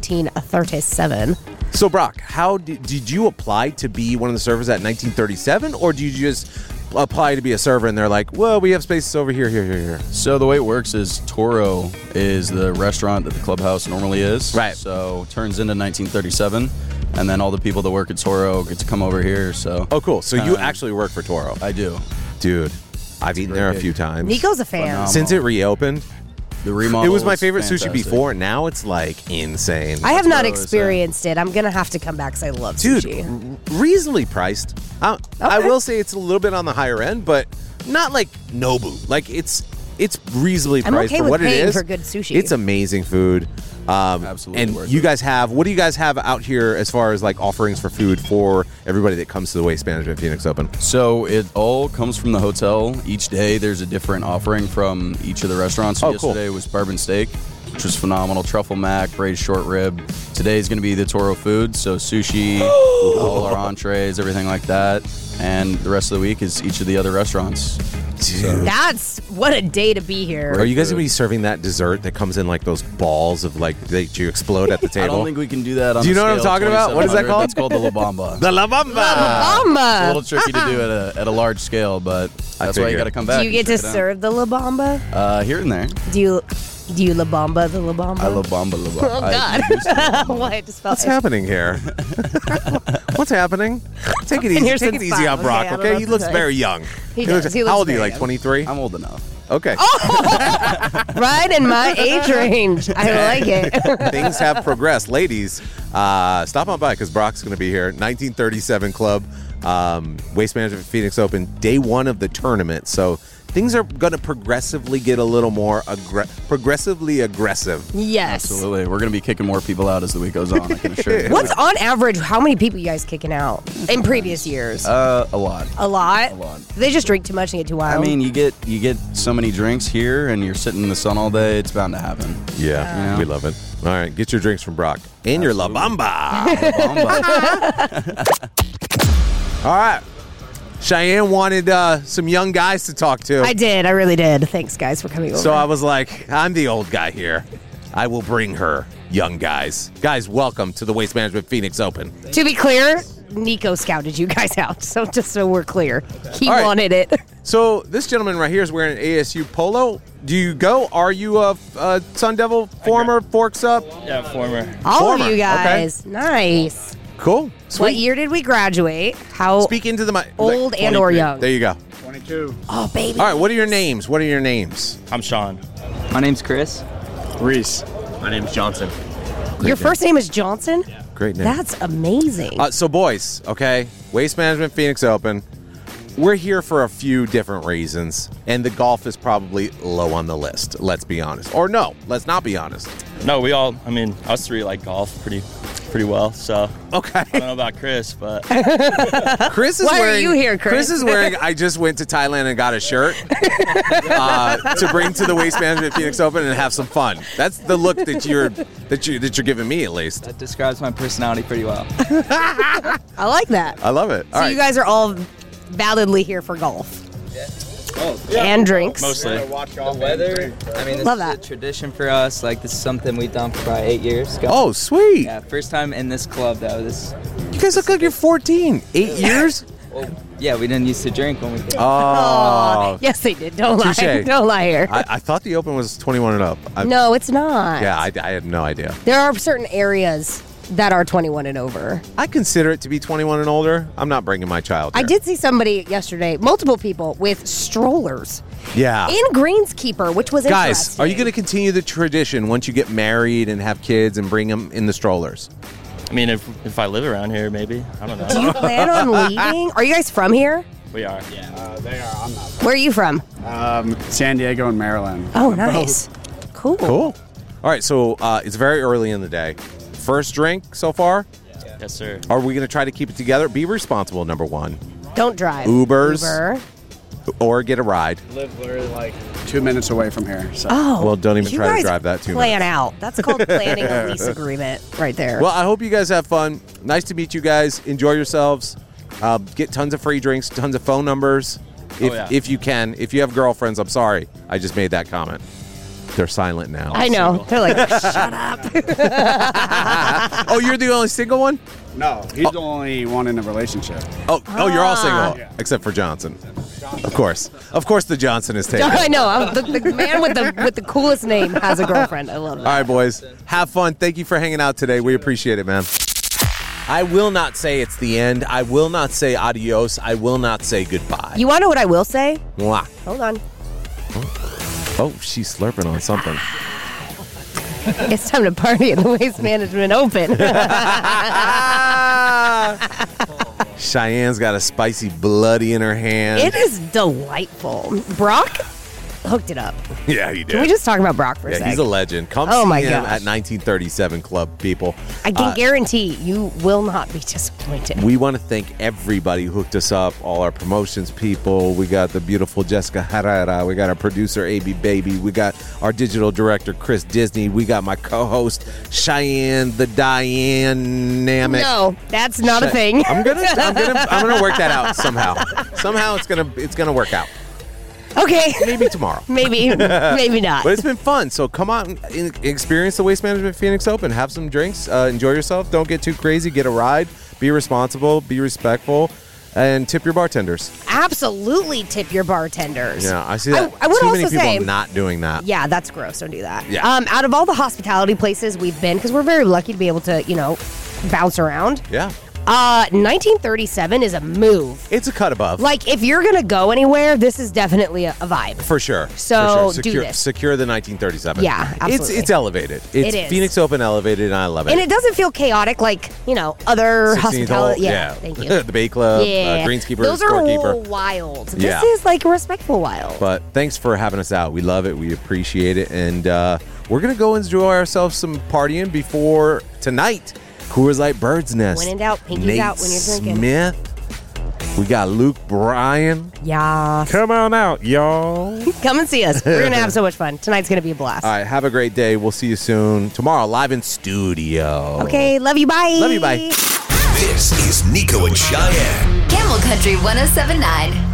1937. So, Brock, how did you apply to be one of the servers at 1937, or do you just apply to be a server and they're like, well, we have spaces over here? So the way it works is Toro is the restaurant that the clubhouse normally is. Right. So it turns into 1937, and then all the people that work at Toro get to come over here. So. Oh, cool. So you actually work for Toro. I do. Dude, I've eaten there a few times. Nico's a fan. Phenomenal. Since it reopened. The remodel. It was my is favorite sushi fantastic. before. Now it's like insane. I have not what I was experienced it. I'm going to have to come back because I love Dude, sushi. reasonably priced. I will say it's a little bit on the higher end, but not like Nobu. Like it's reasonably I'm priced okay for with what it paying is. for good sushi. It's amazing food. Absolutely And worth you it. guys have, what do you guys have out here as far as like offerings for food for everybody that comes to the Waste Management Phoenix Open? So it all comes from the hotel. Each day there's a different offering from each of the restaurants. So Oh, cool. yesterday was bourbon steak, which was phenomenal. Truffle mac, braised short rib. Today's going to be the Toro food, so sushi, all our entrees, everything like that. And the rest of the week is each of the other restaurants. Dude. That's what a day to be here. Are you guys going to be serving that dessert that comes in like those balls of like that you explode at the I table? don't think we can do that on Do you the know what I'm scale of talking about? What is that 2700. called? That's called the La Bamba. The La Bamba. It's a Bamba. little tricky to do at a large scale, but that's why you figured. got to come back. Do you get and to check it out. serve the La Bamba? Here and there. Do you La Bamba the La Bamba? I love Bamba. Oh, God. What? I just felt What's happening here? What's happeing? Take it been easy. here Take it since easy 5, on Brock, okay? I don't know okay? what He to looks say. very young. He does. He looks How old are you? very Like young. 23? I'm old enough. Okay. Right in my age range. I like it. Things have progressed. Ladies, stop on by because Brock's going to be here. 1937 Club, Waste Management Phoenix Open, day 1 of the tournament. So things are going to progressively get a little more progressively aggressive. Yes. Absolutely. We're going to be kicking more people out as the week goes on, I can assure you. What's on average, how many people you guys kicking out in previous years? A lot. A lot? A lot. They just drink too much and get too wild. I mean, you get so many drinks here and you're sitting in the sun all day, it's bound to happen. Yeah, Yeah. we love it. All right, get your drinks from Brock. And your La Bamba. Bamba. All right. Cheyenne wanted some young guys to talk to. I did. I really did. Thanks, guys, for coming over. So I was like, I'm the old guy here. I will bring her young guys. Guys, welcome to the Waste Management Phoenix Open. To be clear, Nico scouted you guys out. So just so we're clear, he All right. wanted it. So this gentleman right here is wearing an ASU polo. Do you go? Are you a Sun Devil former? Forks up? Yeah, former. All Former, of you guys. Nice. Cool. Sweet. What year did we graduate? How Speak into the mic. old and or young? There you go. 22. Oh, baby. All right, what are your names? What are your names? I'm Sean. My name's Chris. Reese. My name's Johnson. Your first name is Johnson? Great name. That's amazing. So, boys, okay, Waste Management Phoenix Open. We're here for a few different reasons, and the golf is probably low on the list. Let's be honest. Or no, let's not be honest. No, us three like golf pretty well. So Okay. I don't know about Chris, but Chris is Why are wearing. you here, Chris? is wearing. I just went to Thailand and got a shirt to bring to the Waste Management Phoenix Open and have some fun. That's the look that you're giving me, at least. That describes my personality pretty well. I like that. I love it. So you guys are all validly here for golf. And drinks. mostly. The weather, I mean, this Love is that. a tradition for us. Like, this is something we've done for probably 8 years. Oh, sweet. Yeah, first time in this club, though. You guys look like you're 14. 8 years? Well, yeah, we didn't used to drink when we did. Oh. Yes, they did. Don't lie. Touche. Don't lie here. I thought the Open was 21 and up. No, it's not. Yeah, I had no idea. There are certain areas that are 21 and over. I consider it to be 21 and older. I'm not bringing my child I here. did see somebody yesterday, multiple people with strollers Yeah. in Greenskeeper, which was Guys, interesting. are you going to continue the tradition once you get married and have kids and bring them in the strollers? I mean, if I live around here, maybe. I don't know. Do you plan on leaving? Are you guys from here? We are. They are. I'm not. Where are you from? San Diego and Maryland. Oh, nice. Cool. Cool. All right, so it's very early in the day. First drink so far? Yes, sir. Are we going to try to keep it together? Be responsible, number one. Don't drive. Ubers. Uber. Or get a ride. Live literally like 2 minutes away from here. So. Oh. Well, don't even you try to guys drive that 2 Plan minutes. out. That's called planning a lease agreement right there. Well, I hope you guys have fun. Nice to meet you guys. Enjoy yourselves. Get tons of free drinks, tons of phone numbers. If you can. If you have girlfriends, I'm sorry. I just made that comment. They're silent now. I know. They're like, shut up. Oh, you're the only single one? No, he's the only one in a relationship. Oh, you're all single, except for Johnson. Of course, the Johnson is taken. I know. The man with the coolest name has a girlfriend. I love that. All right, boys, have fun. Thank you for hanging out today. We appreciate it, man. I will not say it's the end. I will not say adios. I will not say goodbye. You want to know what I will say? Mwah. Hold on. Oh, she's slurping on something. It's time to party at the Waste Management Open. Cheyenne's got a spicy bloody in her hand. It is delightful. Brock hooked it up. Yeah, he did. Can we just talk about Brock for a second? He's a legend. Come Oh see my him gosh. at 1937 Club, people. I can guarantee you will not be disappointed. We want to thank everybody who hooked us up, all our promotions people. We got the beautiful Jessica Herrera. We got our producer, AB Baby. We got our digital director, Chris Disney. We got my co-host, Cheyenne the Dynamic. No, that's not a thing. I'm gonna work that out somehow. Somehow it's gonna work out. Okay. Maybe tomorrow. Maybe not. But it's been fun. So come on and experience the Waste Management Phoenix Open. Have some drinks. Enjoy yourself. Don't get too crazy. Get a ride. Be responsible. Be respectful. And tip your bartenders. Absolutely tip your bartenders. Yeah, I see that. I would too also many people say, not doing that. Yeah, that's gross. Don't do that. Yeah. Out of all the hospitality places we've been, because we're very lucky to be able to, bounce around. Yeah. 1937 is a move. It's a cut above. Like, if you're going to go anywhere, this is definitely a vibe. For sure. So, For sure. do this. Secure the 1937. Yeah, absolutely. It's elevated. It's It is. Phoenix Open elevated, and I love it. And it doesn't feel chaotic like, other 16th hospitality. hole, Yeah, thank you. The Bay Club, Yeah. Greenskeeper, Those are Scorekeeper. wild. This Yeah. is like respectful wild. But thanks for having us out. We love it. We appreciate it. And we're going to go enjoy ourselves some partying before tonight. Coors Light Bird's Nest. When in doubt, pinkies Nate out when you're drinking. Smith. We got Luke Bryan. Yeah. Come on out, y'all. Come and see us. We're going to have so much fun. Tonight's going to be a blast. All right. Have a great day. We'll see you soon. Tomorrow, live in studio. Okay. Love you. Bye. Love you. Bye. This is Nico and Cheyenne. Camel Country 1079.